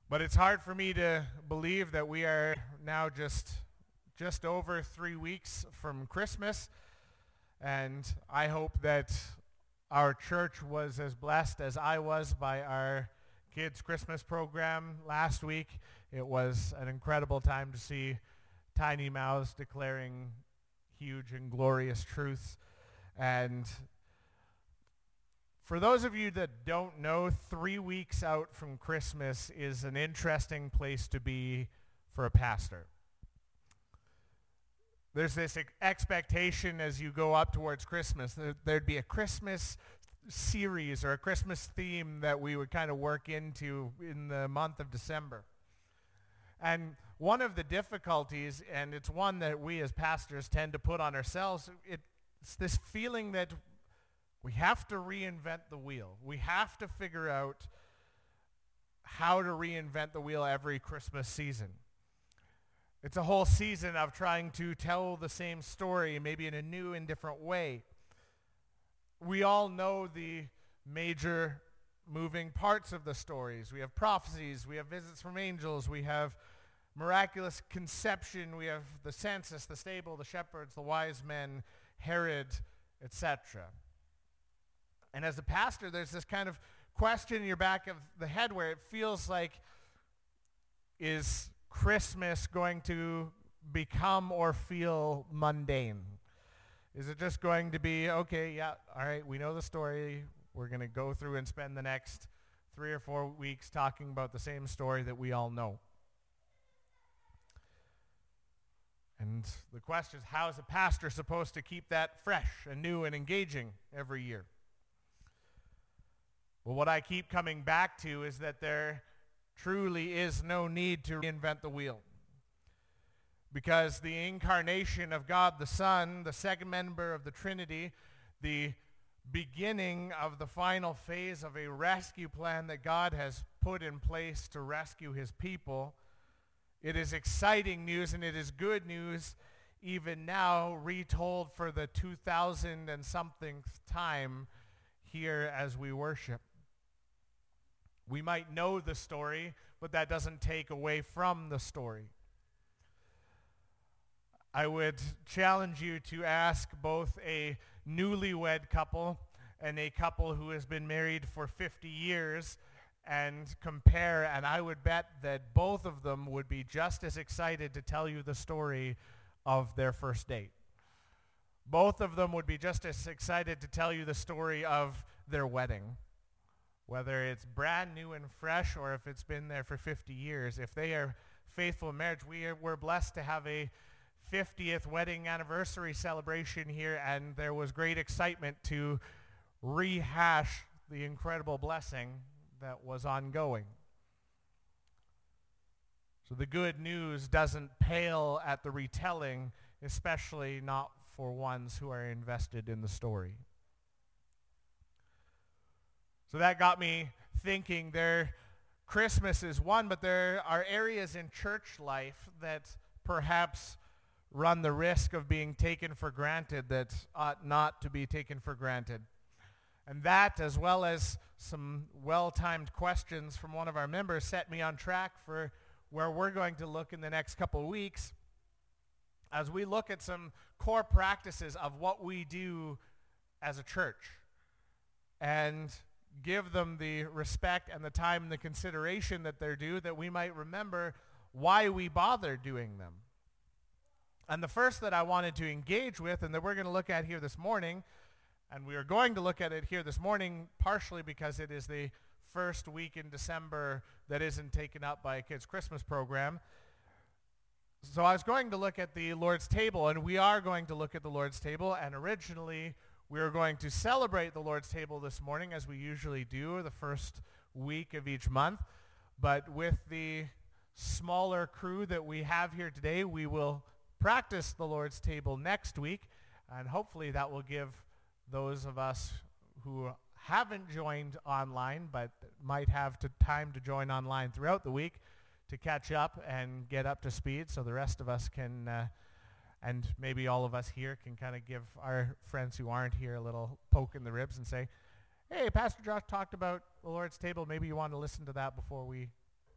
But it's hard for me to believe that we are now just over 3 weeks from Christmas, and I hope that our church was as blessed as I was by our kids' Christmas program last week. It was an incredible time to see tiny mouths declaring huge and glorious truths. And for those of you that don't know, 3 weeks out from Christmas is an interesting place to be for a pastor. There's this expectation as you go up towards Christmas. There'd be a Christmas series or a Christmas theme that we would kind of work into in the month of December. And one of the difficulties, and it's one that we as pastors tend to put on ourselves, it's this feeling that we have to reinvent the wheel. We have to figure out how to reinvent the wheel every Christmas season. It's a whole season of trying to tell the same story, maybe in a new and different way. We all know the major moving parts of the stories. We have prophecies, we have visits from angels, we have miraculous conception, we have the census, the stable, the shepherds, the wise men, Herod, etc. And as a pastor, there's this kind of question in your back of the head where it feels like, is Christmas going to become or feel mundane? Is it just going to be, okay, yeah, all right, we know the story. We're going to go through and spend the next 3 or 4 weeks talking about the same story that we all know? And the question is, how is a pastor supposed to keep that fresh and new and engaging every year? Well, what I keep coming back to is that there truly is no need to reinvent the wheel. Because the incarnation of God the Son, the second member of the Trinity, the beginning of the final phase of a rescue plan that God has put in place to rescue his people, it is exciting news and it is good news even now, retold for the 2000 and something time here as we worship. We might know the story, but that doesn't take away from the story. I would challenge you to ask both a newlywed couple and a couple who has been married for 50 years and compare, and I would bet that both of them would be just as excited to tell you the story of their first date. Both of them would be just as excited to tell you the story of their wedding. Whether it's brand new and fresh or if it's been there for 50 years, if they are faithful in marriage, we're blessed to have a 50th wedding anniversary celebration here, and there was great excitement to rehash the incredible blessing that was ongoing. So the good news doesn't pale at the retelling, especially not for ones who are invested in the story. So that got me thinking Christmas is one, but there are areas in church life that perhaps run the risk of being taken for granted that ought not to be taken for granted. And that, as well as some well-timed questions from one of our members, set me on track for where we're going to look in the next couple of weeks as we look at some core practices of what we do as a church and give them the respect and the time and the consideration that they're due, that we might remember why we bother doing them. And the first that I wanted to engage with, and that we're going to look at here this morning, and we are going to look at it here this morning partially because it is the first week in December that isn't taken up by a kids' Christmas program. So I was going to look at the Lord's table, and we are going to look at the Lord's table, and originally we are going to celebrate the Lord's table this morning as we usually do the first week of each month. But with the smaller crew that we have here today, we will practice the Lord's table next week, and hopefully that will give those of us who haven't joined online but might have time to join online throughout the week to catch up and get up to speed, so the rest of us can and maybe all of us here can kind of give our friends who aren't here a little poke in the ribs and say, hey, Pastor Josh talked about the Lord's table. Maybe you want to listen to that before we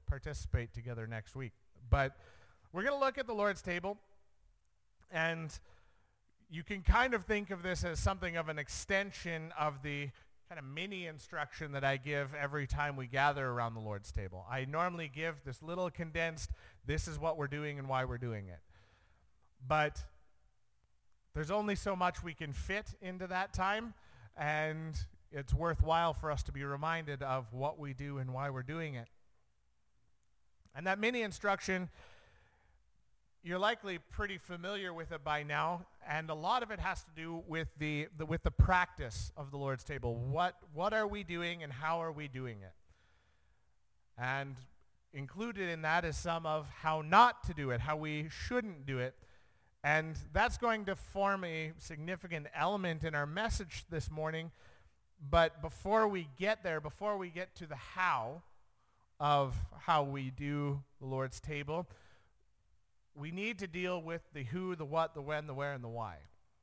participate together next week. But we're going to look at the Lord's table, and you can kind of think of this as something of an extension of the kind of mini instruction that I give every time we gather around the Lord's table. I normally give this little condensed, this is what we're doing and why we're doing it. But there's only so much we can fit into that time, and it's worthwhile for us to be reminded of what we do and why we're doing it. And that mini instruction, you're likely pretty familiar with it by now, and a lot of it has to do with the practice of the Lord's table. What are we doing and how are we doing it? And included in that is some of how not to do it, how we shouldn't do it. And that's going to form a significant element in our message this morning. But before we get there, before we get to the how of how we do the Lord's table, we need to deal with the who, the what, the when, the where, and the why.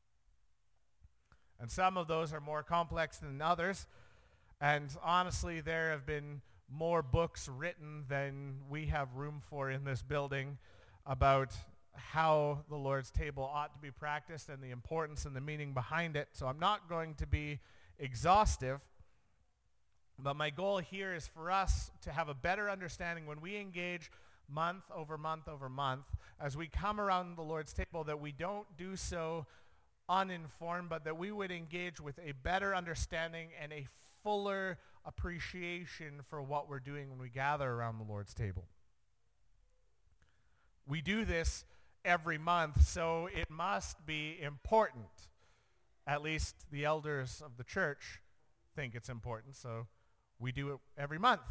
And some of those are more complex than others. And honestly, there have been more books written than we have room for in this building about how the Lord's table ought to be practiced and the importance and the meaning behind it. So I'm not going to be exhaustive. But my goal here is for us to have a better understanding when we engage month over month over month, as we come around the Lord's table, that we don't do so uninformed, but that we would engage with a better understanding and a fuller appreciation for what we're doing when we gather around the Lord's table. We do this every month, so it must be important. At least the elders of the church think it's important, so we do it every month.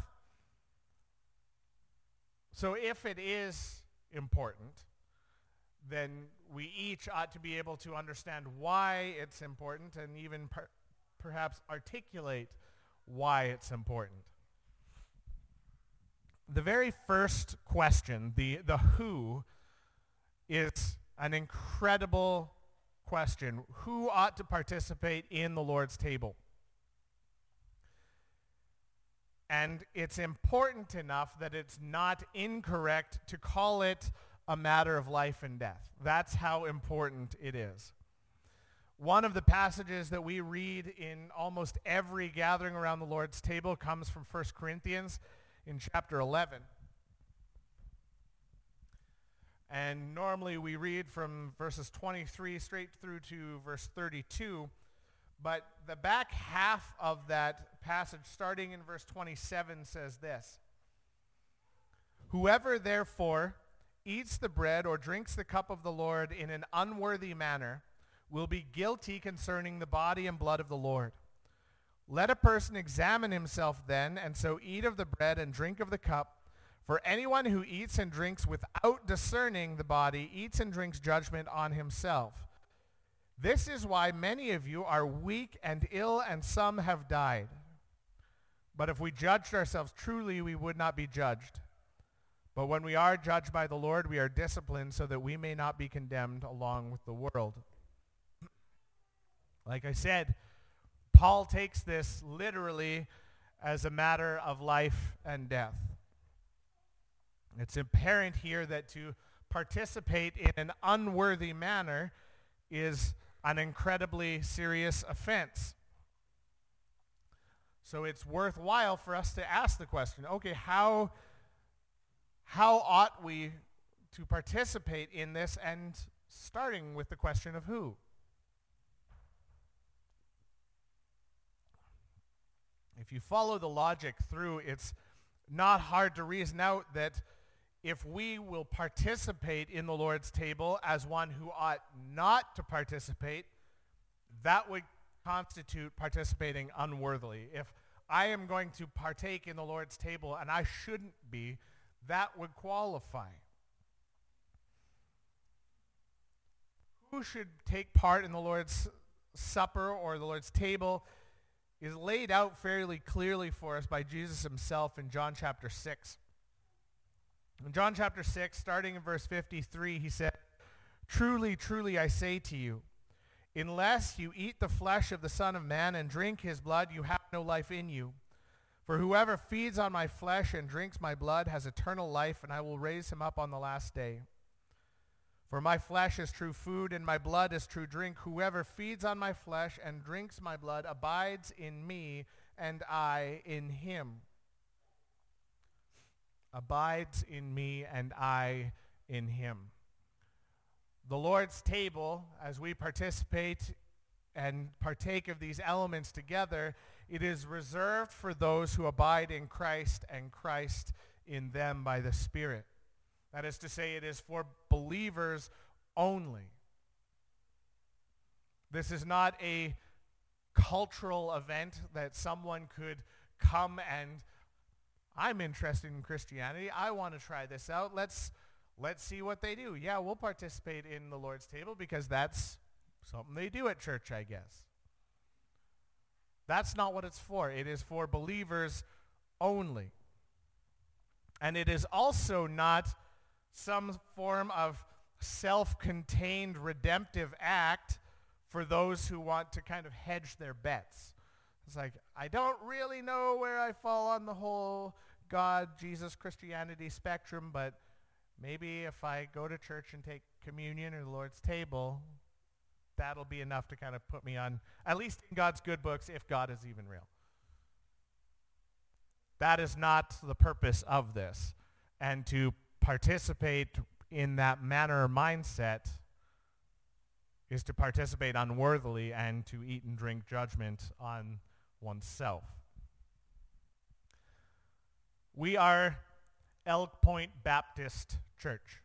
So if it is important, then we each ought to be able to understand why it's important and even perhaps articulate why it's important. The very first question, the who, is an incredible question. Who ought to participate in the Lord's table? And it's important enough that it's not incorrect to call it a matter of life and death. That's how important it is. One of the passages that we read in almost every gathering around the Lord's table comes from 1 Corinthians in chapter 11. And normally we read from verses 23 straight through to verse 32. But the back half of that passage, starting in verse 27, says this: "Whoever therefore eats the bread or drinks the cup of the Lord in an unworthy manner will be guilty concerning the body and blood of the Lord. Let a person examine himself then, and so eat of the bread and drink of the cup. For anyone who eats and drinks without discerning the body eats and drinks judgment on himself. This is why many of you are weak and ill, and some have died. But if we judged ourselves truly, we would not be judged. But when we are judged by the Lord, we are disciplined so that we may not be condemned along with the world." Like I said, Paul takes this literally as a matter of life and death. It's apparent here that to participate in an unworthy manner is an incredibly serious offense. So it's worthwhile for us to ask the question, okay, how ought we to participate in this, and starting with the question of who? If you follow the logic through, it's not hard to reason out that if we will participate in the Lord's table as one who ought not to participate, that would constitute participating unworthily. If I am going to partake in the Lord's table and I shouldn't be, that would qualify. Who should take part in the Lord's Supper or the Lord's table is laid out fairly clearly for us by Jesus himself in John chapter 6. In John chapter 6, starting in verse 53, he said, "Truly, truly, I say to you, unless you eat the flesh of the Son of Man and drink his blood, you have no life in you. For whoever feeds on my flesh and drinks my blood has eternal life, and I will raise him up on the last day. For my flesh is true food, and my blood is true drink. Whoever feeds on my flesh and drinks my blood abides in me, and I in him. Abides in me, and I in him. The Lord's table, as we participate and partake of these elements together, it is reserved for those who abide in Christ and Christ in them by the Spirit. That is to say, it is for believers only. This is not a cultural event that someone could come and, I'm interested in Christianity, I want to try this out, let's see what they do. Yeah, we'll participate in the Lord's table because that's something they do at church, I guess. That's not what it's for. It is for believers only. And it is also not some form of self-contained redemptive act for those who want to kind of hedge their bets. It's like, I don't really know where I fall on the whole God, Jesus, Christianity spectrum, but maybe if I go to church and take communion or the Lord's table, that'll be enough to kind of put me on, at least in God's good books, if God is even real. That is not the purpose of this. And to participate in that manner or mindset is to participate unworthily and to eat and drink judgment on oneself. We are Elk Point Baptist Church.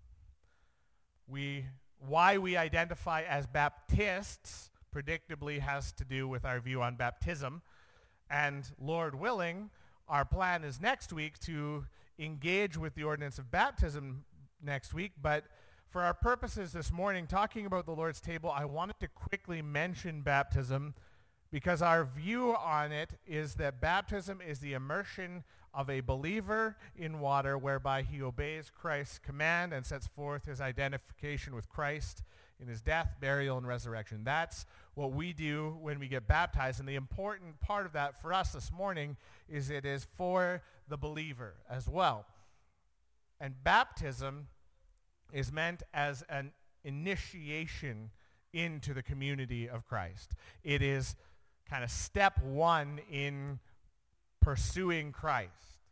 Why we identify as Baptists predictably has to do with our view on baptism. And Lord willing, our plan is next week to engage with the ordinance of baptism next week. But for our purposes this morning, talking about the Lord's table, I wanted to quickly mention baptism because our view on it is that baptism is the immersion of a believer in water whereby he obeys Christ's command and sets forth his identification with Christ in his death, burial, and resurrection. That's what we do when we get baptized. And the important part of that for us this morning is it is for the believer as well. And baptism is meant as an initiation into the community of Christ. It is kind of step one in pursuing Christ.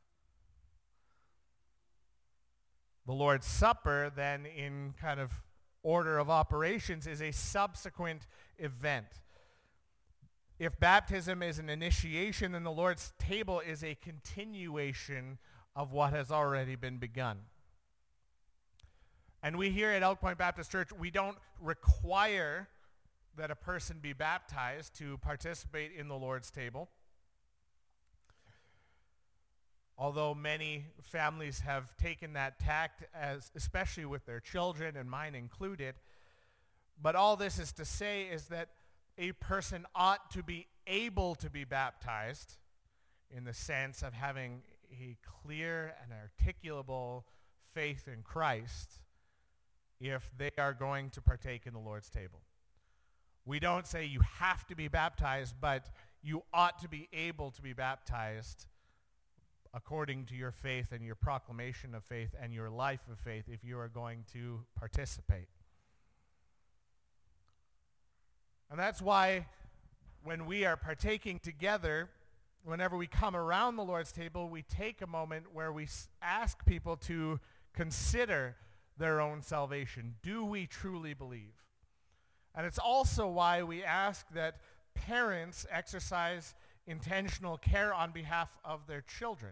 The Lord's Supper, then, in kind of order of operations, is a subsequent event. If baptism is an initiation, then the Lord's table is a continuation of what has already been begun. And we here at Elk Point Baptist Church, we don't require that a person be baptized to participate in the Lord's table. Although many families have taken that tact, especially with their children, and mine included. But all this is to say is that a person ought to be able to be baptized in the sense of having a clear and articulable faith in Christ if they are going to partake in the Lord's table. We don't say you have to be baptized, but you ought to be able to be baptized according to your faith and your proclamation of faith and your life of faith if you are going to participate. And that's why when we are partaking together, whenever we come around the Lord's table, we take a moment where we ask people to consider their own salvation. Do we truly believe? And it's also why we ask that parents exercise intentional care on behalf of their children.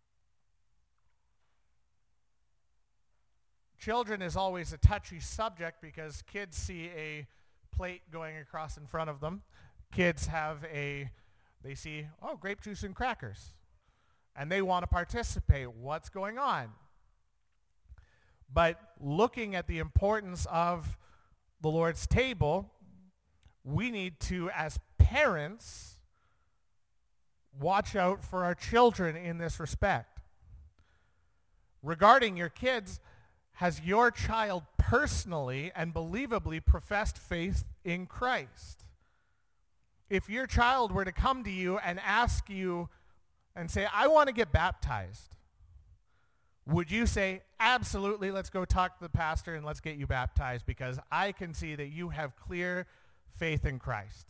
Children is always a touchy subject because kids see a plate going across in front of them. Kids they see, grape juice and crackers. And they want to participate. What's going on? But looking at the importance of the Lord's table, we need to, as parents, watch out for our children in this respect. Regarding your kids, has your child personally and believably professed faith in Christ? If your child were to come to you and ask you, and say, I want to get baptized, would you say, absolutely, let's go talk to the pastor and let's get you baptized because I can see that you have clear faith in Christ?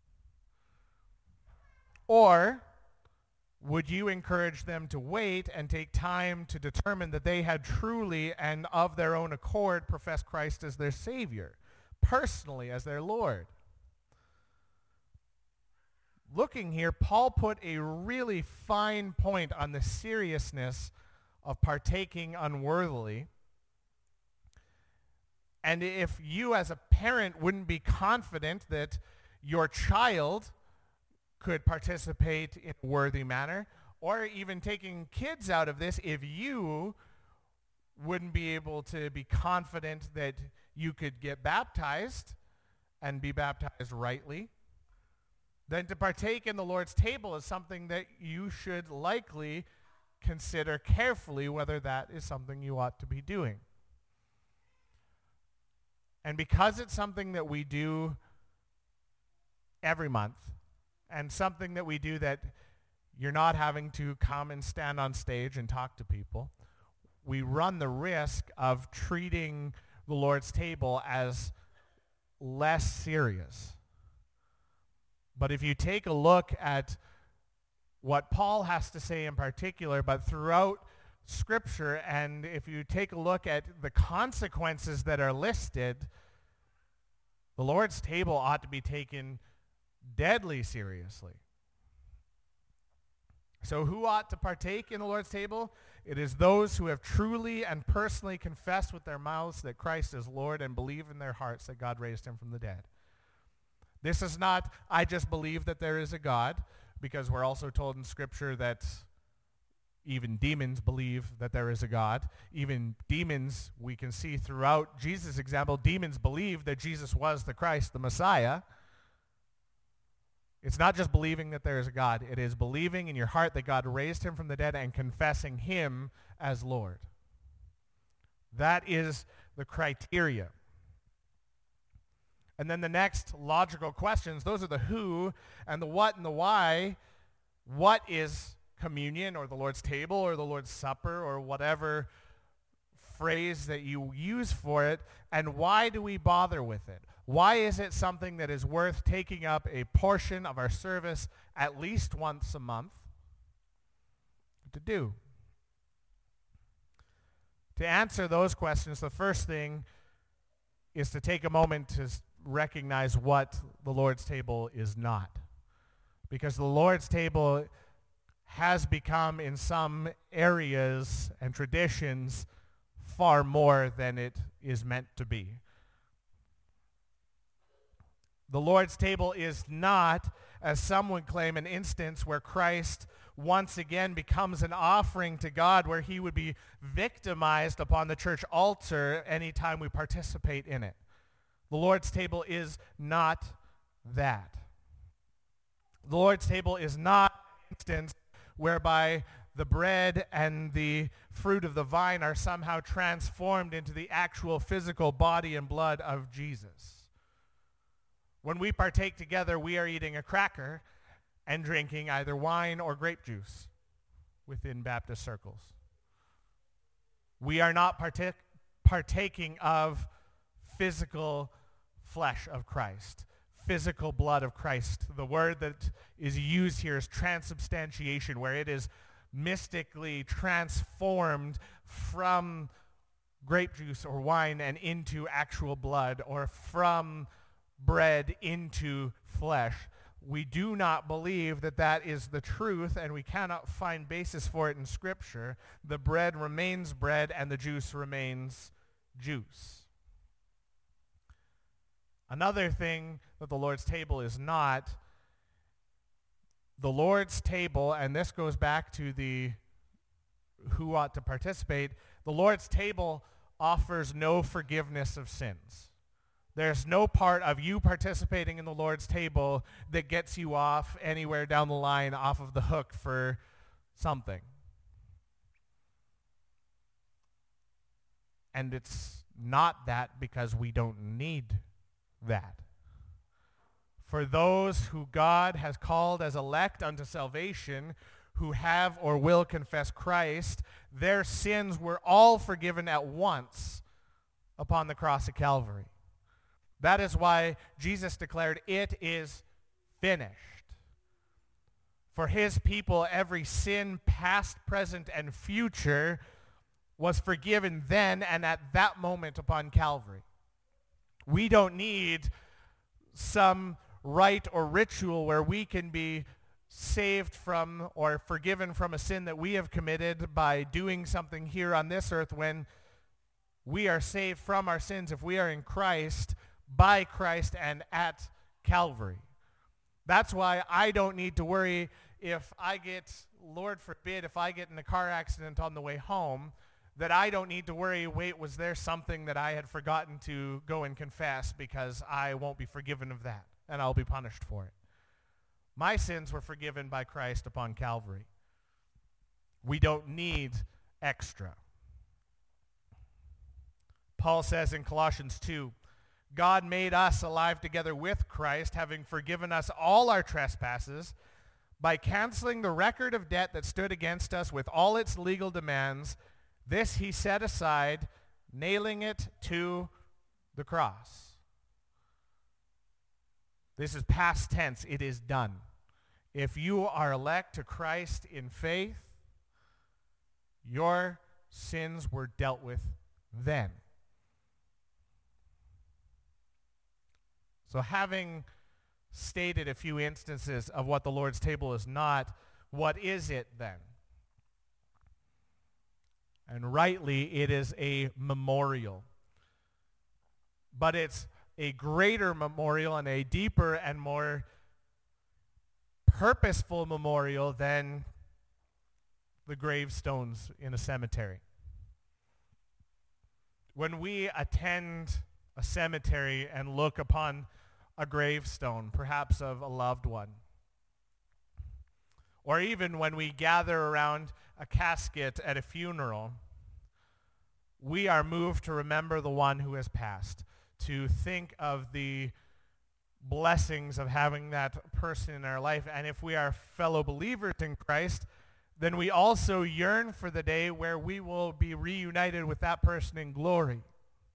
Or would you encourage them to wait and take time to determine that they had truly and of their own accord professed Christ as their Savior, personally as their Lord? Looking here, Paul put a really fine point on the seriousness of partaking unworthily. And if you as a parent wouldn't be confident that your child could participate in a worthy manner, or even taking kids out of this, if you wouldn't be able to be confident that you could get baptized and be baptized rightly, then to partake in the Lord's table is something that you should likely consider carefully whether that is something you ought to be doing. And because it's something that we do every month, and something that we do that you're not having to come and stand on stage and talk to people, we run the risk of treating the Lord's table as less serious. But if you take a look at what Paul has to say in particular, but throughout Scripture, and if you take a look at the consequences that are listed, the Lord's table ought to be taken deadly seriously. So who ought to partake in the Lord's table? It is those who have truly and personally confessed with their mouths that Christ is Lord and believe in their hearts that God raised him from the dead. This is not, I just believe that there is a God, because we're also told in Scripture that even demons believe that there is a God. Even demons, we can see throughout Jesus' example, demons believe that Jesus was the Christ, the Messiah. It's not just believing that there is a God. It is believing in your heart that God raised him from the dead and confessing him as Lord. That is the criteria. And then the next logical questions, those are the who and the what and the why. What is communion or the Lord's table or the Lord's Supper or whatever phrase that you use for it, and why do we bother with it? Why is it something that is worth taking up a portion of our service at least once a month to do? To answer those questions, the first thing is to take a moment to recognize what the Lord's table is not. Because the Lord's table has become, in some areas and traditions, far more than it is meant to be. The Lord's table is not, as some would claim, an instance where Christ once again becomes an offering to God, where he would be victimized upon the church altar anytime we participate in it. The Lord's table is not that. The Lord's table is not an instance whereby the bread and the fruit of the vine are somehow transformed into the actual physical body and blood of Jesus. When we partake together, we are eating a cracker and drinking either wine or grape juice within Baptist circles. We are not partaking of physical flesh of Christ, physical blood of Christ. The word that is used here is transubstantiation, where it is mystically transformed from grape juice or wine and into actual blood, or from bread into flesh. We do not believe that that is the truth, and we cannot find basis for it in Scripture. The bread remains bread and the juice remains juice. Another thing that the Lord's table is not, the Lord's table, and this goes back to the who ought to participate, the Lord's table offers no forgiveness of sins. There's no part of you participating in the Lord's table that gets you off anywhere down the line off of the hook for something. And it's not that because we don't need that. For those who God has called as elect unto salvation, who have or will confess Christ, their sins were all forgiven at once upon the cross of Calvary. That is why Jesus declared, "It is finished." For his people, every sin, past, present, and future, was forgiven then and at that moment upon Calvary. We don't need some rite or ritual where we can be saved from or forgiven from a sin that we have committed by doing something here on this earth, when we are saved from our sins if we are in Christ, by Christ, and at Calvary. That's why I don't need to worry if I get, Lord forbid, if I get in a car accident on the way home, that I don't need to worry, wait, was there something that I had forgotten to go and confess, because I won't be forgiven of that and I'll be punished for it. My sins were forgiven by Christ upon Calvary. We don't need extra. Paul says in Colossians 2, God made us alive together with Christ, having forgiven us all our trespasses by canceling the record of debt that stood against us with all its legal demands. This he set aside, nailing it to the cross. This is past tense. It is done. If you are elect to Christ in faith, your sins were dealt with then. So having stated a few instances of what the Lord's table is not, what is it then? And rightly, it is a memorial. But it's a greater memorial and a deeper and more purposeful memorial than the gravestones in a cemetery. When we attend a cemetery and look upon a gravestone, perhaps of a loved one, or even when we gather around a casket at a funeral, we are moved to remember the one who has passed, to think of the blessings of having that person in our life. And if we are fellow believers in Christ, then we also yearn for the day where we will be reunited with that person in glory.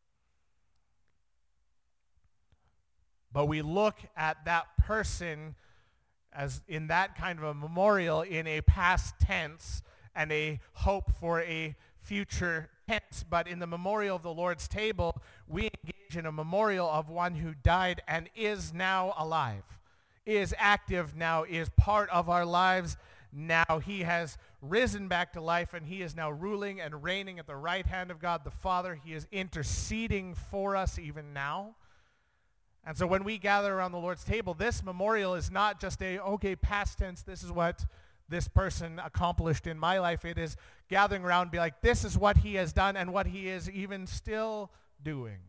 But we look at that person as in that kind of a memorial in a past tense and a hope for a future tense. But in the memorial of the Lord's table, we engage in a memorial of one who died and is now alive, is active now, is part of our lives now. He has risen back to life, and he is now ruling and reigning at the right hand of God the Father. He is interceding for us even now. And so when we gather around the Lord's table, this memorial is not just past tense, this is what this person accomplished in my life. It is gathering around and be like, this is what he has done and what he is even still doing.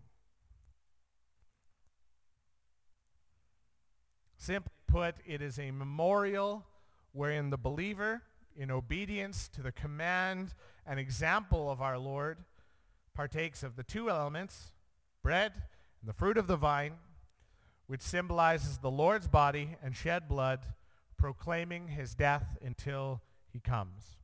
Simply put, it is a memorial wherein the believer, in obedience to the command and example of our Lord, partakes of the two elements, bread and the fruit of the vine, which symbolizes the Lord's body and shed blood, proclaiming his death until he comes.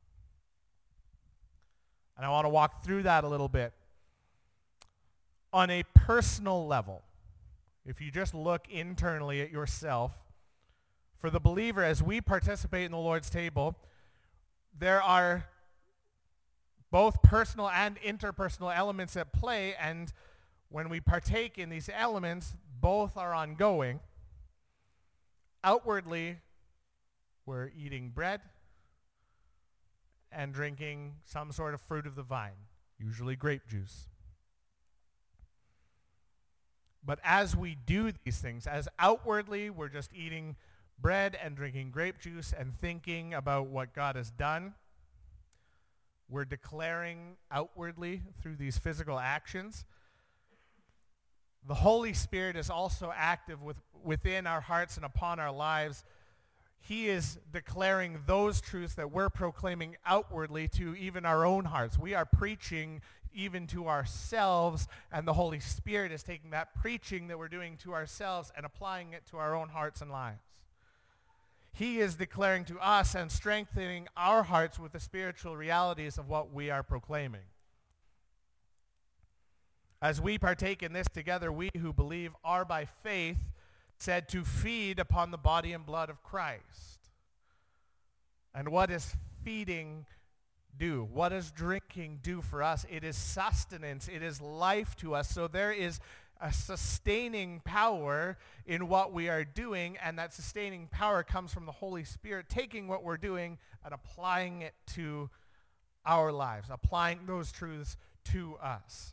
And I want to walk through that a little bit. On a personal level, if you just look internally at yourself, for the believer, as we participate in the Lord's table, there are both personal and interpersonal elements at play, and when we partake in these elements, both are ongoing. Outwardly, we're eating bread and drinking some sort of fruit of the vine, usually grape juice. But as we do these things, as outwardly we're just eating bread and drinking grape juice and thinking about what God has done, we're declaring outwardly through these physical actions. The Holy Spirit is also active within our hearts and upon our lives. He is declaring those truths that we're proclaiming outwardly to even our own hearts. We are preaching even to ourselves, and the Holy Spirit is taking that preaching that we're doing to ourselves and applying it to our own hearts and lives. He is declaring to us and strengthening our hearts with the spiritual realities of what we are proclaiming. As we partake in this together, we who believe are by faith said to feed upon the body and blood of Christ. And what does feeding do? What does drinking do for us? It is sustenance. It is life to us. So there is a sustaining power in what we are doing, and that sustaining power comes from the Holy Spirit taking what we're doing and applying it to our lives, applying those truths to us.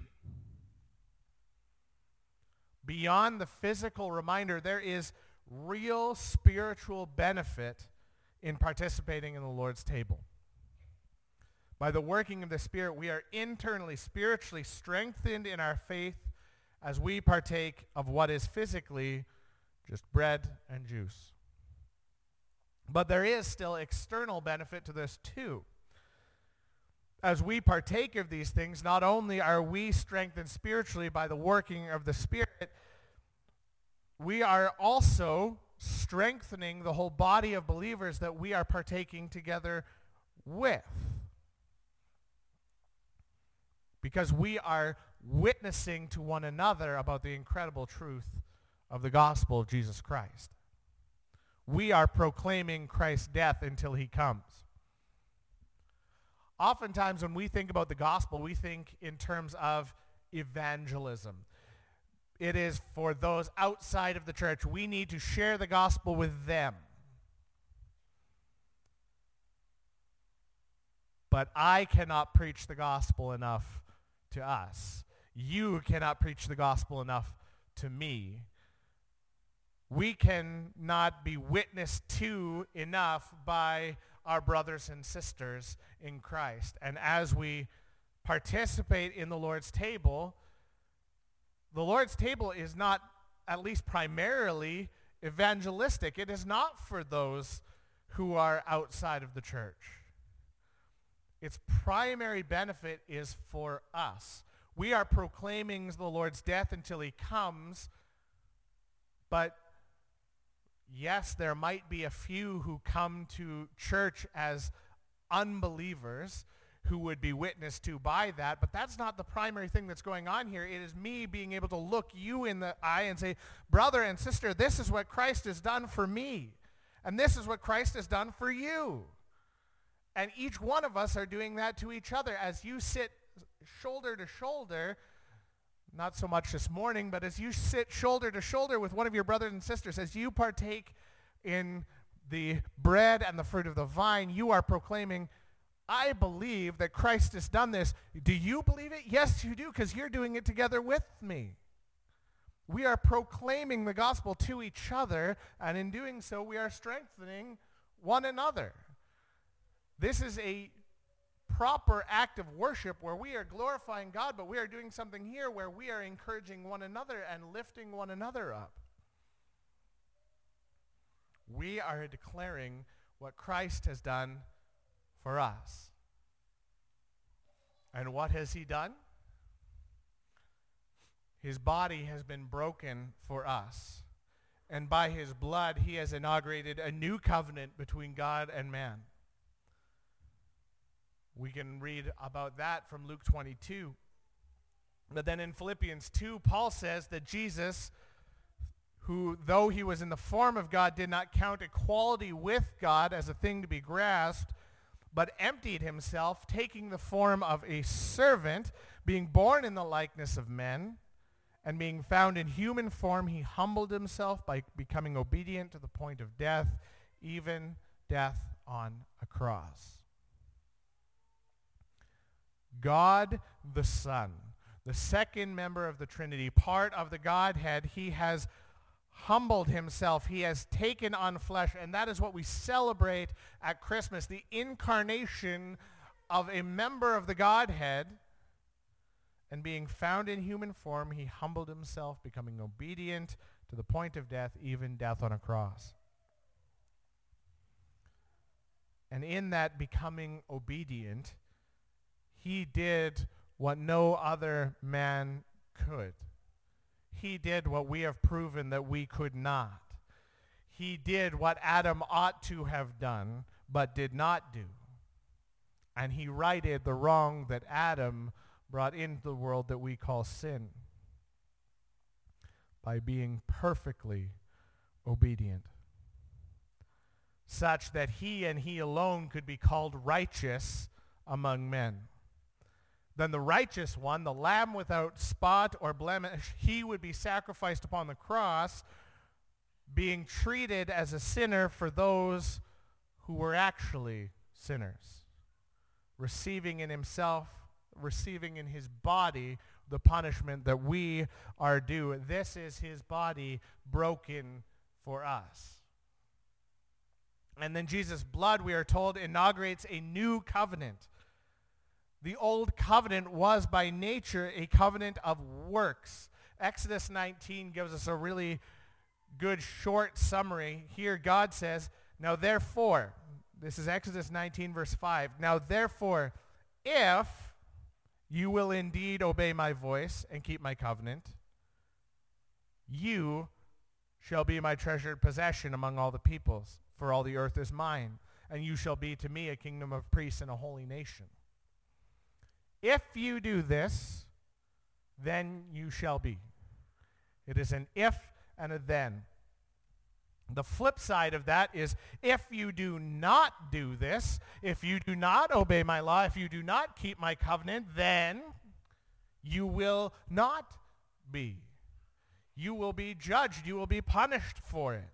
Beyond the physical reminder, there is real spiritual benefit in participating in the Lord's table. By the working of the Spirit, we are internally, spiritually strengthened in our faith as we partake of what is physically just bread and juice. But there is still external benefit to this too. As we partake of these things, not only are we strengthened spiritually by the working of the Spirit, we are also strengthening the whole body of believers that we are partaking together with. Because we are witnessing to one another about the incredible truth of the gospel of Jesus Christ. We are proclaiming Christ's death until he comes. Oftentimes when we think about the gospel, we think in terms of evangelism. It is for those outside of the church. We need to share the gospel with them. But I cannot preach the gospel enough to us. You cannot preach the gospel enough to me. We cannot be witnessed to enough by our brothers and sisters in Christ. And as we participate in the Lord's table is not, at least primarily, evangelistic. It is not for those who are outside of the church. Its primary benefit is for us. We are proclaiming the Lord's death until he comes, but yes, there might be a few who come to church as unbelievers who would be witnessed to by that, but that's not the primary thing that's going on here. It is me being able to look you in the eye and say, brother and sister, this is what Christ has done for me, and this is what Christ has done for you. And each one of us are doing that to each other as you sit shoulder to shoulder, not so much this morning, but as you sit shoulder to shoulder with one of your brothers and sisters, as you partake in the bread and the fruit of the vine, you are proclaiming, I believe that Christ has done this. Do you believe it? Yes, you do, because you're doing it together with me. We are proclaiming the gospel to each other, and in doing so, we are strengthening one another. This is a proper act of worship where we are glorifying God, but we are doing something here where we are encouraging one another and lifting one another up. We are declaring what Christ has done for us. And what has he done? His body has been broken for us. And by his blood, he has inaugurated a new covenant between God and man. We can read about that from Luke 22. But then in Philippians 2, Paul says that Jesus, who, though he was in the form of God, did not count equality with God as a thing to be grasped, but emptied himself, taking the form of a servant, being born in the likeness of men, and being found in human form, he humbled himself by becoming obedient to the point of death, even death on a cross. God the Son, the second member of the Trinity, part of the Godhead, he has humbled himself. He has taken on flesh, and that is what we celebrate at Christmas, the incarnation of a member of the Godhead. And being found in human form, he humbled himself, becoming obedient to the point of death, even death on a cross. And in that becoming obedient, he did what no other man could. He did what we have proven that we could not. he did what Adam ought to have done, but did not do. And he righted the wrong that Adam brought into the world that we call sin by being perfectly obedient, such that he and he alone could be called righteous among men. Then the righteous one, the Lamb without spot or blemish, he would be sacrificed upon the cross, being treated as a sinner for those who were actually sinners, receiving in himself, receiving in his body the punishment that we are due. This is his body broken for us. And then Jesus' blood, we are told, inaugurates a new covenant. The old covenant was by nature a covenant of works. Exodus 19 gives us a really good short summary. Here God says, now therefore, this is Exodus 19 verse 5, now therefore, if you will indeed obey my voice and keep my covenant, you shall be my treasured possession among all the peoples, for all the earth is mine, and you shall be to me a kingdom of priests and a holy nation. If you do this, then you shall be. It is an if and a then. The flip side of that is if you do not do this, if you do not obey my law, if you do not keep my covenant, then you will not be. You will be judged. You will be punished for it.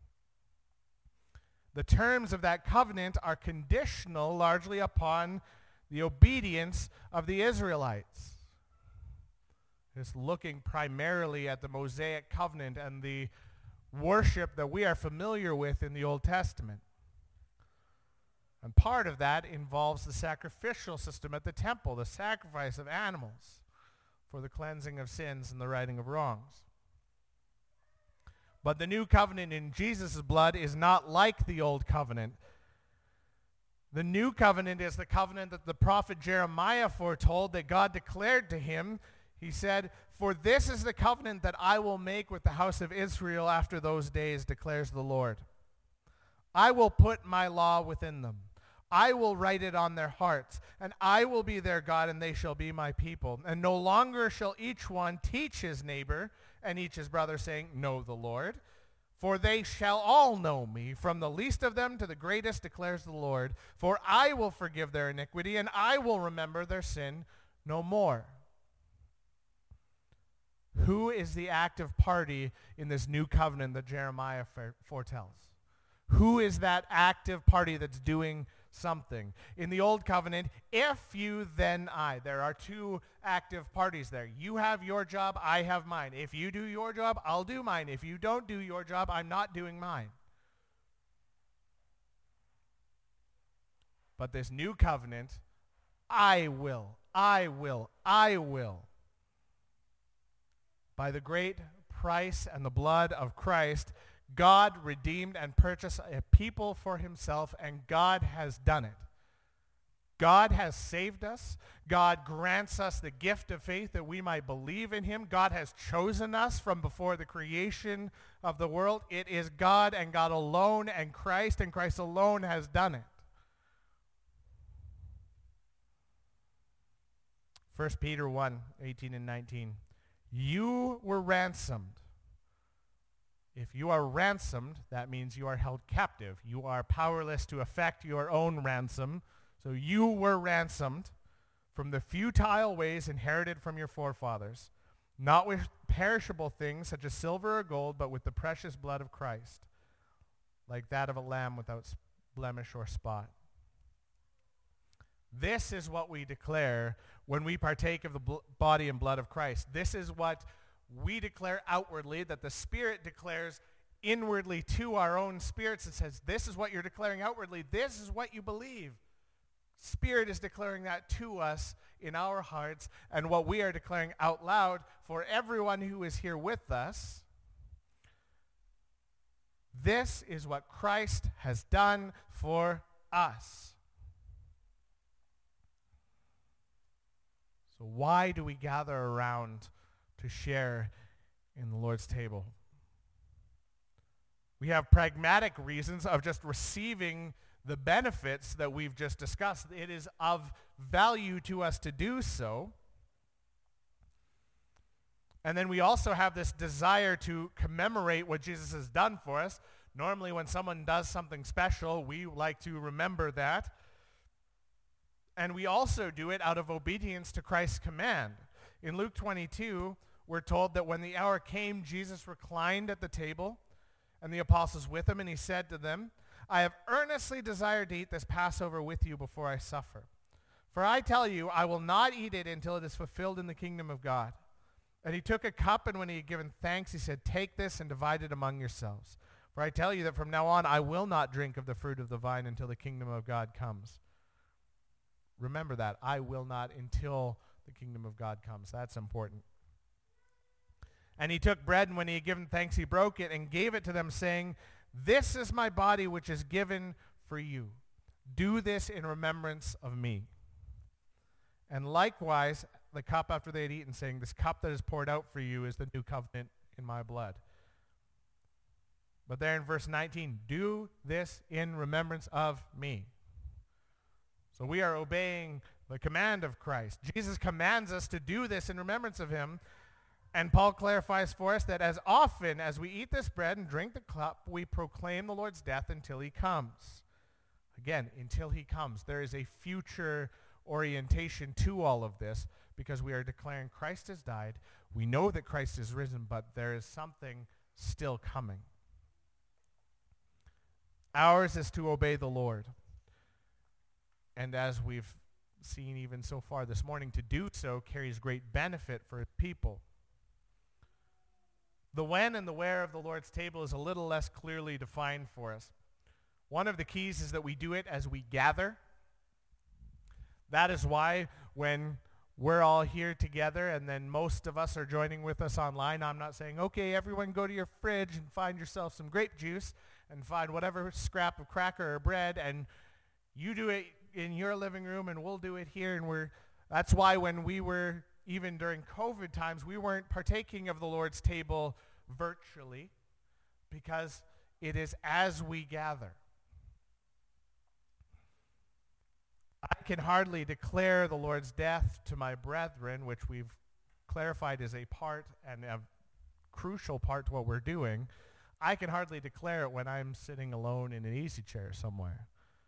The terms of that covenant are conditional largely upon the obedience of the Israelites. It's looking primarily at the Mosaic covenant and the worship that we are familiar with in the Old Testament. And part of that involves the sacrificial system at the temple, the sacrifice of animals for the cleansing of sins and the righting of wrongs. But the new covenant in Jesus' blood is not like the old covenant. The new covenant is the covenant that the prophet Jeremiah foretold, that God declared to him. He said, for this is the covenant that I will make with the house of Israel after those days, declares the Lord. I will put my law within them. I will write it on their hearts, and I will be their God, and they shall be my people. And no longer shall each one teach his neighbor and each his brother, saying, know the Lord. For they shall all know me, from the least of them to the greatest, declares the Lord. For I will forgive their iniquity, and I will remember their sin no more. Who is the active party in this new covenant that Jeremiah foretells? Who is that active party that's doing something? In the old covenant, if you, then I. There are two active parties there. You have your job, I have mine. If you do your job, I'll do mine. If you don't do your job, I'm not doing mine. But this new covenant, I will. By the great price and the blood of Christ, God redeemed and purchased a people for himself, and God has done it. God has saved us. God grants us the gift of faith that we might believe in him. God has chosen us from before the creation of the world. It is God and God alone and Christ alone has done it. 1 Peter 1:18 and 19. You were ransomed. If you are ransomed, that means you are held captive. You are powerless to effect your own ransom. So you were ransomed from the futile ways inherited from your forefathers, not with perishable things such as silver or gold, but with the precious blood of Christ, like that of a lamb without blemish or spot. This is what we declare when we partake of the body and blood of Christ. This is what we declare outwardly, that the Spirit declares inwardly to our own spirits. It says, this is what you're declaring outwardly. This is what you believe. Spirit is declaring that to us in our hearts, and what we are declaring out loud for everyone who is here with us. This is what Christ has done for us. So why do we gather around to share in the Lord's table? We have pragmatic reasons of just receiving the benefits that we've just discussed. It is of value to us to do so. And then we also have this desire to commemorate what Jesus has done for us. Normally when someone does something special, we like to remember that. And we also do it out of obedience to Christ's command. In Luke 22, we're told that when the hour came, Jesus reclined at the table and the apostles with him, and he said to them, I have earnestly desired to eat this Passover with you before I suffer. For I tell you, I will not eat it until it is fulfilled in the kingdom of God. And he took a cup, and when he had given thanks, he said, take this and divide it among yourselves. For I tell you that from now on I will not drink of the fruit of the vine until the kingdom of God comes. Remember that. I will not until the kingdom of God comes. That's important. And he took bread, and when he had given thanks, he broke it and gave it to them, saying, this is my body which is given for you. Do this in remembrance of me. And likewise, the cup after they had eaten, saying, this cup that is poured out for you is the new covenant in my blood. But there in verse 19, do this in remembrance of me. So we are obeying the command of Christ. Jesus commands us to do this in remembrance of him. And Paul clarifies for us that as often as we eat this bread and drink the cup, we proclaim the Lord's death until he comes. Again, until he comes. There is a future orientation to all of this because we are declaring Christ has died. We know that Christ is risen, but there is something still coming. Ours is to obey the Lord. And as we've seen even so far this morning, to do so carries great benefit for people. The when and the where of the Lord's table is a little less clearly defined for us. One of the keys is that we do it as we gather. That is why when we're all here together and then most of us are joining with us online, I'm not saying, okay, everyone go to your fridge and find yourself some grape juice and find whatever scrap of cracker or bread and you do it in your living room and we'll do it here. And that's why when we were, even during COVID times, we weren't partaking of the Lord's table virtually because it is as we gather. I can hardly declare the Lord's death to my brethren, which we've clarified is a part and a crucial part to what we're doing. I can hardly declare it when I'm sitting alone in an easy chair somewhere.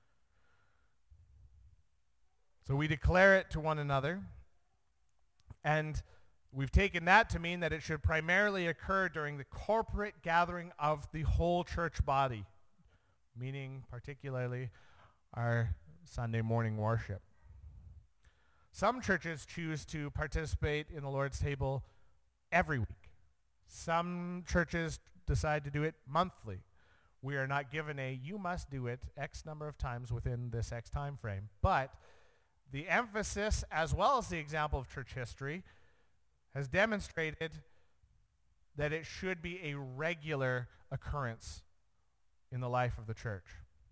So we declare it to one another, and we've taken that to mean that it should primarily occur during the corporate gathering of the whole church body, meaning particularly our Sunday morning worship. Some churches choose to participate in the Lord's table every week. Some churches decide to do it monthly. We are not given you must do it X number of times within this X time frame, but the emphasis, as well as the example of church history, has demonstrated that it should be a regular occurrence in the life of the church.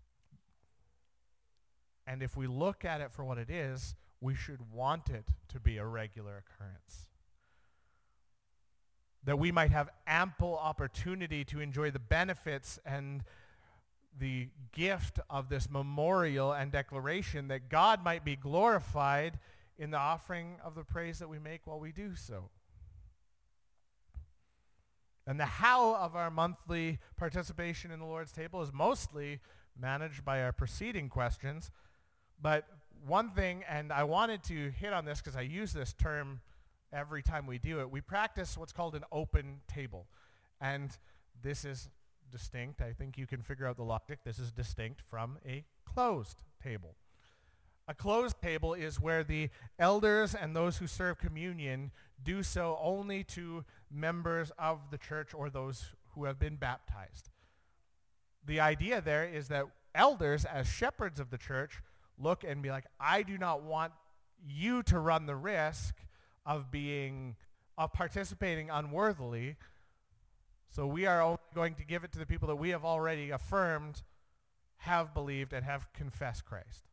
And if we look at it for what it is, we should want it to be a regular occurrence. That we might have ample opportunity to enjoy the benefits and the gift of this memorial and declaration that God might be glorified in the offering of the praise that we make while we do so. And the how of our monthly participation in the Lord's table is mostly managed by our preceding questions. But one thing, and I wanted to hit on this because I use this term every time we do it, we practice what's called an open table. And this is distinct. I think you can figure out the logic. This is distinct from a closed table. A closed table is where the elders and those who serve communion do so only to members of the church or those who have been baptized. The idea there is that elders, as shepherds of the church, look and be like, I do not want you to run the risk of participating unworthily. So we are only going to give it to the people that we have already affirmed have believed and have confessed Christ.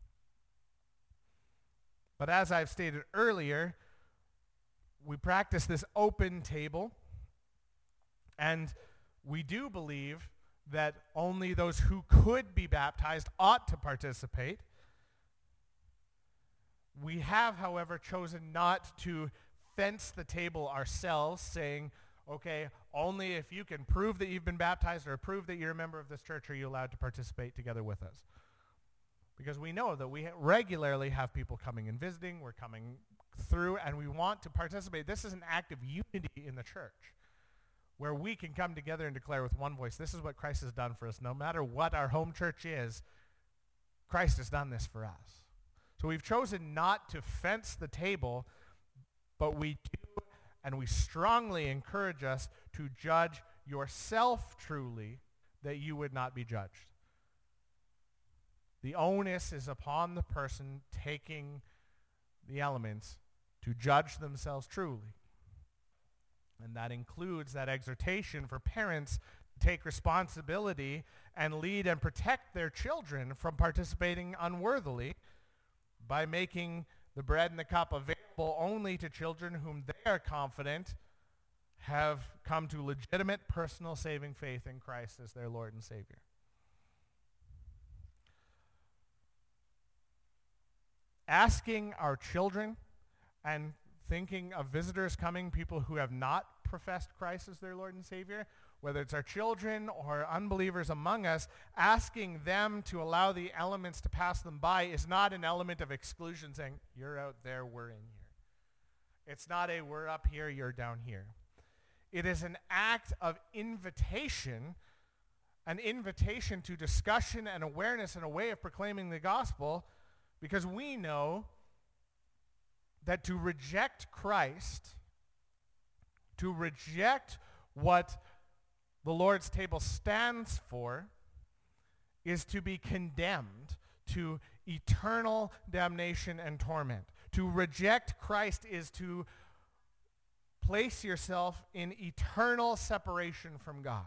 But as I've stated earlier, we practice this open table, and we do believe that only those who could be baptized ought to participate. We have, however, chosen not to fence the table ourselves, saying, okay, only if you can prove that you've been baptized or prove that you're a member of this church are you allowed to participate together with us. Because we know that we regularly have people coming and visiting, we're coming through, and we want to participate. This is an act of unity in the church, where we can come together and declare with one voice, this is what Christ has done for us. No matter what our home church is, Christ has done this for us. So we've chosen not to fence the table, but we do, and we strongly encourage us to judge yourself truly, that you would not be judged. The onus is upon the person taking the elements to judge themselves truly. And that includes that exhortation for parents to take responsibility and lead and protect their children from participating unworthily by making the bread and the cup available only to children whom they are confident have come to legitimate personal saving faith in Christ as their Lord and Savior. Asking our children and thinking of visitors coming, people who have not professed Christ as their Lord and Savior, whether it's our children or unbelievers among us, asking them to allow the elements to pass them by is not an element of exclusion, saying, you're out there, we're in here. It's not a we're up here, you're down here. It is an act of invitation, an invitation to discussion and awareness and a way of proclaiming the gospel, because we know that to reject Christ, to reject what the Lord's table stands for, is to be condemned to eternal damnation and torment. To reject Christ is to place yourself in eternal separation from God.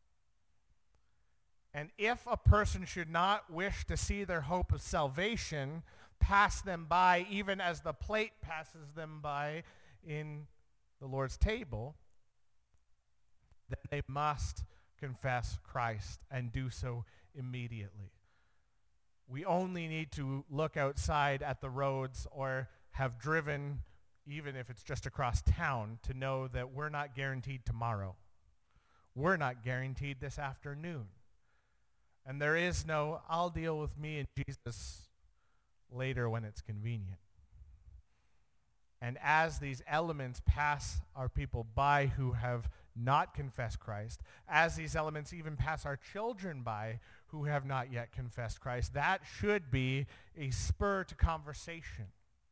And if a person should not wish to see their hope of salvation pass them by, even as the plate passes them by in the Lord's table, then they must confess Christ and do so immediately. We only need to look outside at the roads or have driven, even if it's just across town, to know that we're not guaranteed tomorrow. We're not guaranteed this afternoon. And there is no, I'll deal with me and Jesus later when it's convenient. And as these elements pass our people by who have not confessed Christ, as these elements even pass our children by who have not yet confessed Christ, that should be a spur to conversation.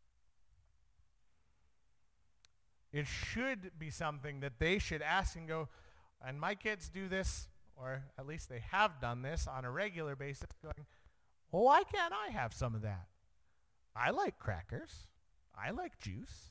It should be something that they should ask and go, and my kids do this, or at least they have done this on a regular basis, going, well, why can't I have some of that? I like crackers. I like juice.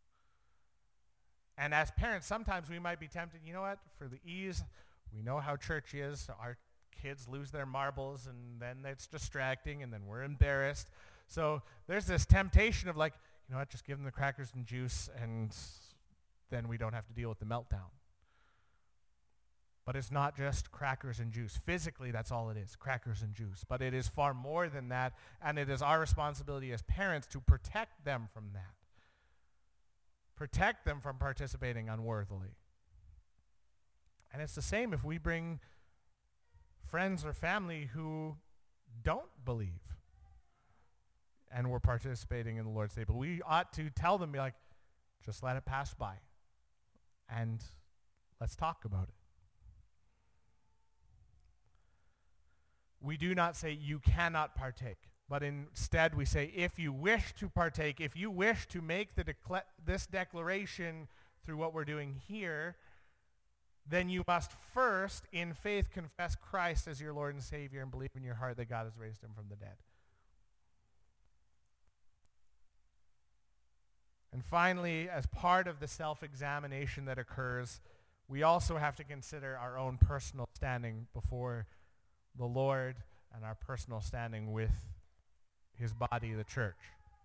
And as parents, sometimes we might be tempted, you know what, for the ease, we know how church is. Our kids lose their marbles, and then it's distracting, and then we're embarrassed. So there's this temptation of like, you know what, just give them the crackers and juice, and then we don't have to deal with the meltdown. But it's not just crackers and juice. Physically, that's all it is, crackers and juice. But it is far more than that, and it is our responsibility as parents to protect them from that. Protect them from participating unworthily. And it's the same if we bring friends or family who don't believe and we're participating in the Lord's table. We ought to tell them, be like, just let it pass by, and let's talk about it. We do not say you cannot partake, but instead we say if you wish to partake, if you wish to make this declaration through what we're doing here, then you must first in faith confess Christ as your Lord and Savior and believe in your heart that God has raised him from the dead. And finally, as part of the self-examination that occurs, we also have to consider our own personal standing before the Lord and our personal standing with his body, the church.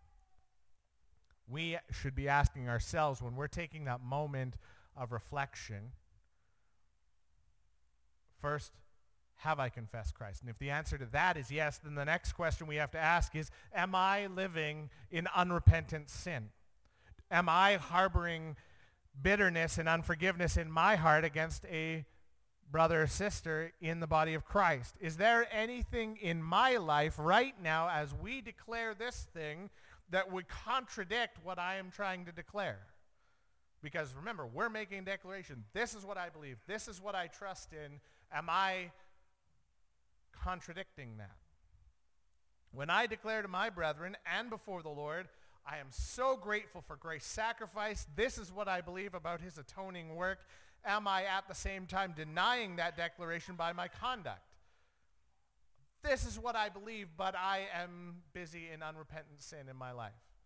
We should be asking ourselves when we're taking that moment of reflection, first, have I confessed Christ? And if the answer to that is yes, then the next question we have to ask is, am I living in unrepentant sin? Am I harboring bitterness and unforgiveness in my heart against a brother or sister in the body of Christ? Is there anything in my life right now as we declare this thing that would contradict what I am trying to declare? Because remember, we're making a declaration. This is what I believe. This is what I trust in. Am I contradicting that? When I declare to my brethren and before the Lord, I am so grateful for Christ's sacrifice. This is what I believe about his atoning work. Am I at the same time denying that declaration by my conduct? This is what I believe, but I am busy in unrepentant sin in my life.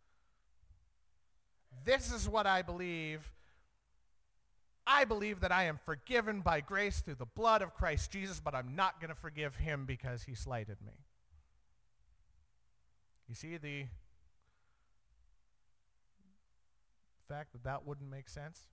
This is what I believe. I believe that I am forgiven by grace through the blood of Christ Jesus, but I'm not going to forgive him because he slighted me. You see the fact that that wouldn't make sense?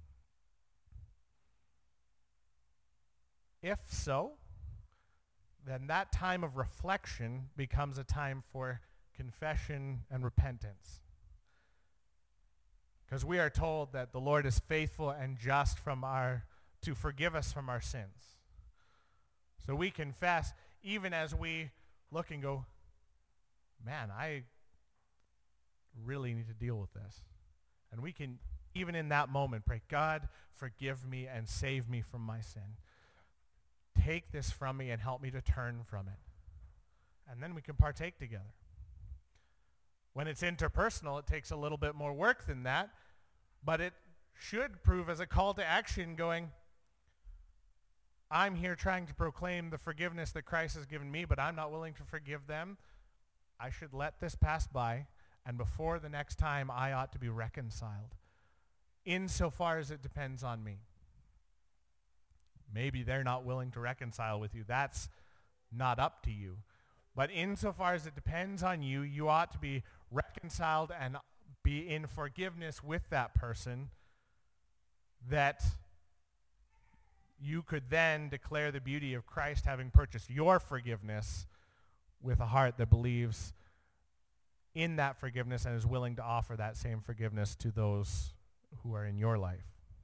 If so, then that time of reflection becomes a time for confession and repentance. Because we are told that the Lord is faithful and just to forgive us from our sins. So we confess even as we look and go, man, I really need to deal with this. And we can, even in that moment, pray, God, forgive me and save me from my sin. Take this from me and help me to turn from it. And then we can partake together. When it's interpersonal, it takes a little bit more work than that, but it should prove as a call to action going, I'm here trying to proclaim the forgiveness that Christ has given me, but I'm not willing to forgive them. I should let this pass by, and before the next time, I ought to be reconciled, insofar as it depends on me. Maybe they're not willing to reconcile with you. That's not up to you. But insofar as it depends on you, you ought to be reconciled and be in forgiveness with that person, that you could then declare the beauty of Christ having purchased your forgiveness with a heart that believes in that forgiveness and is willing to offer that same forgiveness to those who are in your life.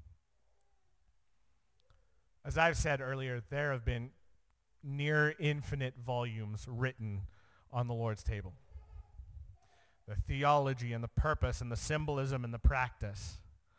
As I've said earlier, there have been near infinite volumes written on the Lord's table. The theology and the purpose and the symbolism and the practice.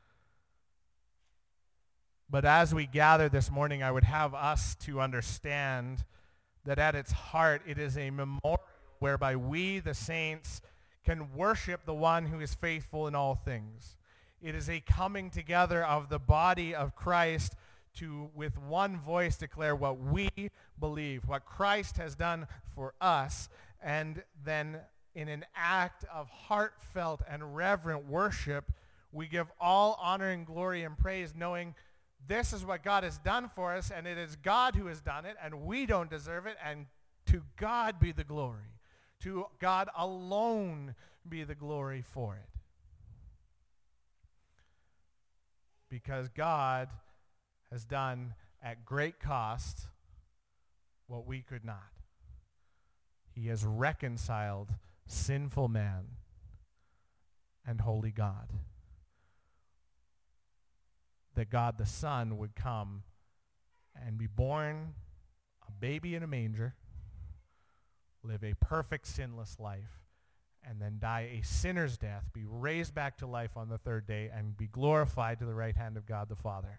But as we gather this morning, I would have us to understand that at its heart, it is a memorial whereby we, the saints, can worship the one who is faithful in all things. It is a coming together of the body of Christ to, with one voice, declare what we believe, what Christ has done for us, and then in an act of heartfelt and reverent worship, we give all honor and glory and praise, knowing this is what God has done for us, and it is God who has done it, and we don't deserve it, and to God be the glory. To God alone be the glory for it. Because God has done at great cost what we could not. He has reconciled sinful man and holy God. That God the Son would come and be born a baby in a manger, live a perfect sinless life, and then die a sinner's death, be raised back to life on the third day, and be glorified to the right hand of God the Father.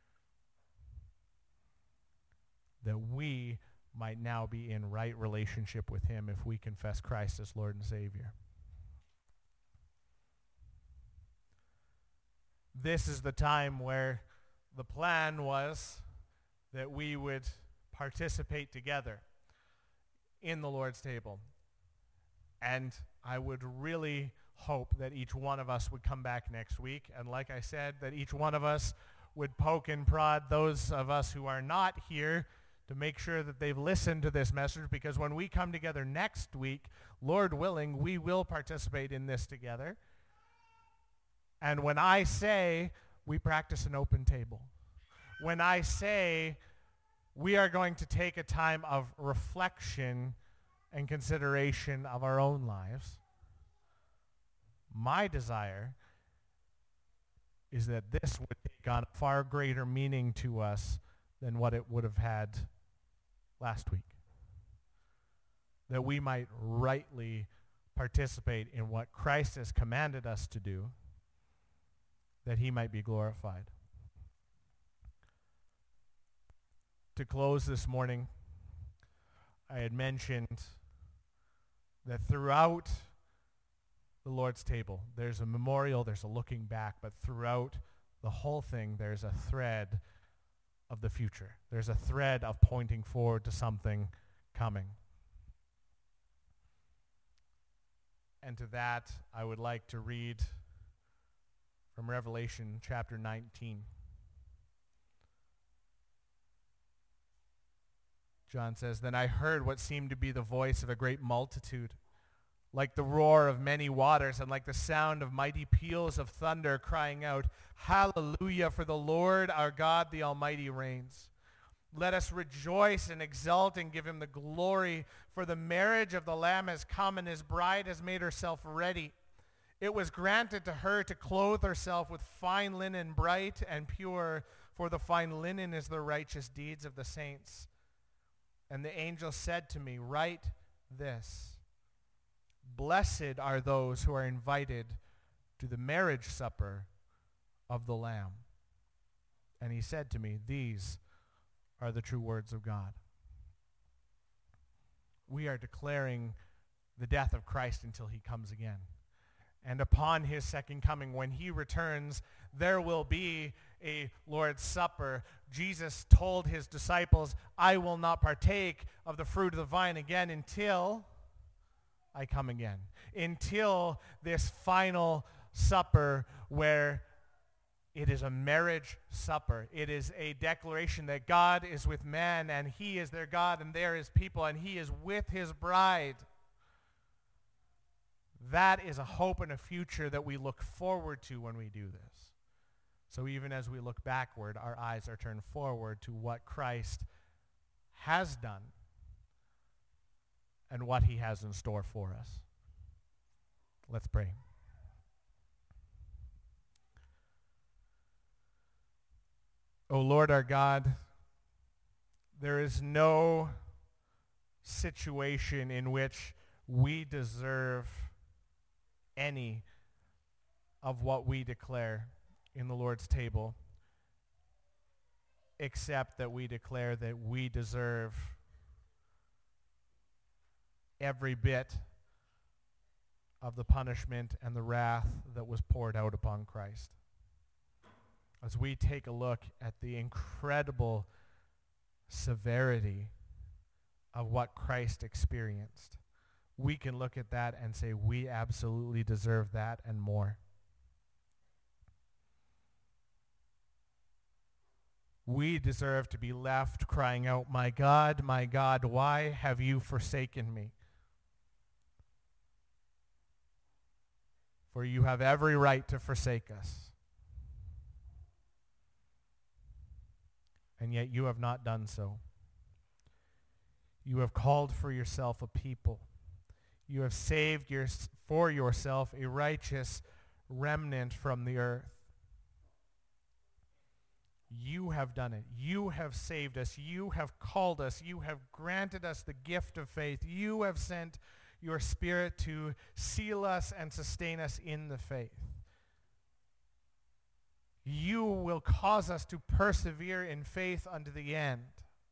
That we might now be in right relationship with him if we confess Christ as Lord and Savior. This is the time where the plan was that we would participate together in the Lord's table. And I would really hope that each one of us would come back next week. And like I said, that each one of us would poke and prod those of us who are not here to make sure that they've listened to this message, because when we come together next week, Lord willing, we will participate in this together. And when I say we practice an open table, when I say we are going to take a time of reflection and consideration of our own lives. My desire is that this would take on a far greater meaning to us than what it would have had last week. That we might rightly participate in what Christ has commanded us to do, that he might be glorified. To close this morning, I had mentioned that throughout the Lord's table, there's a memorial, there's a looking back, but throughout the whole thing, there's a thread of the future. There's a thread of pointing forward to something coming. And to that, I would like to read from Revelation chapter 19. John says, "Then I heard what seemed to be the voice of a great multitude, like the roar of many waters, and like the sound of mighty peals of thunder, crying out, 'Hallelujah, for the Lord our God, the Almighty reigns. Let us rejoice and exult and give him the glory, for the marriage of the Lamb has come, and his bride has made herself ready. It was granted to her to clothe herself with fine linen, bright and pure, for the fine linen is the righteous deeds of the saints.' And the angel said to me, 'Write this: Blessed are those who are invited to the marriage supper of the Lamb.' And he said to me, 'These are the true words of God.'" We are declaring the death of Christ until he comes again. And upon his second coming, when he returns, there will be a Lord's Supper. Jesus told his disciples, "I will not partake of the fruit of the vine again until I come again." Until this final supper where it is a marriage supper. It is a declaration that God is with man, and he is their God, and they are his people, and he is with his bride. That is a hope and a future that we look forward to when we do this. So even as we look backward, our eyes are turned forward to what Christ has done and what he has in store for us. Let's pray. O Lord our God, there is no situation in which we deserve any of what we declare in the Lord's table, except that we declare that we deserve every bit of the punishment and the wrath that was poured out upon Christ. As we take a look at the incredible severity of what Christ experienced, we can look at that and say we absolutely deserve that and more. We deserve to be left crying out, my God, why have you forsaken me?" For you have every right to forsake us. And yet you have not done so. You have called for yourself a people. You have saved for yourself a righteous remnant from the earth. You have done it. You have saved us. You have called us. You have granted us the gift of faith. You have sent your Spirit to seal us and sustain us in the faith. You will cause us to persevere in faith unto the end.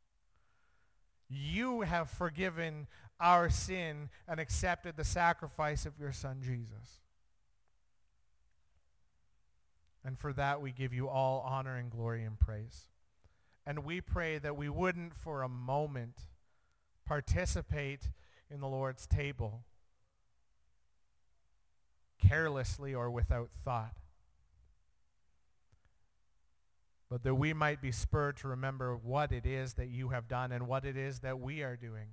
You have forgiven our sin and accepted the sacrifice of your Son, Jesus. And for that we give you all honor and glory and praise. And we pray that we wouldn't for a moment participate in the Lord's table carelessly or without thought, but that we might be spurred to remember what it is that you have done and what it is that we are doing.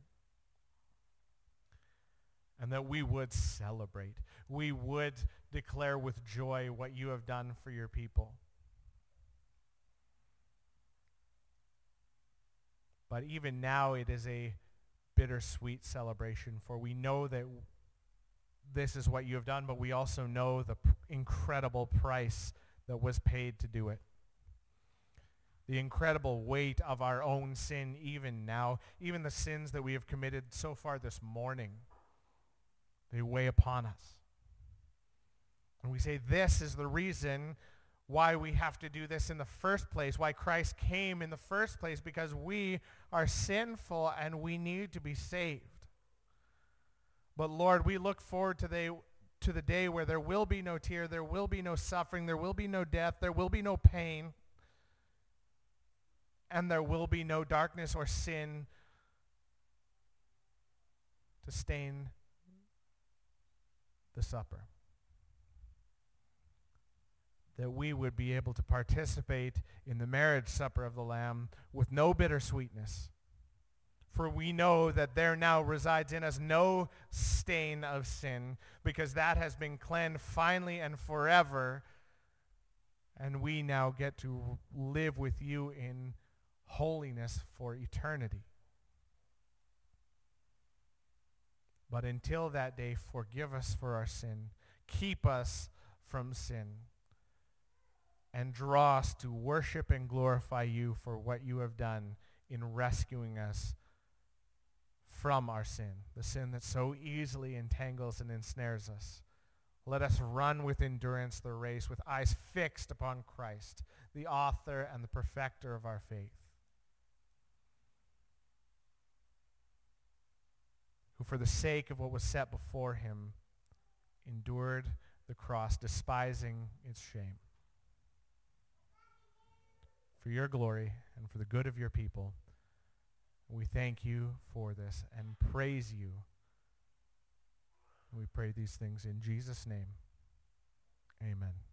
And that we would celebrate. We would declare with joy what you have done for your people. But even now it is a bittersweet celebration, for we know that this is what you have done, but we also know the incredible price that was paid to do it. The incredible weight of our own sin even now, even the sins that we have committed so far this morning, they weigh upon us. And we say this is the reason why we have to do this in the first place, why Christ came in the first place, because we are sinful and we need to be saved. But Lord, we look forward to the day where there will be no tear, there will be no suffering, there will be no death, there will be no pain, and there will be no darkness or sin to stain the supper. That we would be able to participate in the marriage supper of the Lamb with no bittersweetness. For we know that there now resides in us no stain of sin, because that has been cleansed finally and forever, and we now get to live with you in holiness for eternity. But until that day, forgive us for our sin, keep us from sin, and draw us to worship and glorify you for what you have done in rescuing us from our sin, the sin that so easily entangles and ensnares us. Let us run with endurance the race with eyes fixed upon Christ, the author and the perfecter of our faith, who for the sake of what was set before him endured the cross, despising its shame. For your glory and for the good of your people, we thank you for this and praise you. And we pray these things in Jesus' name. Amen.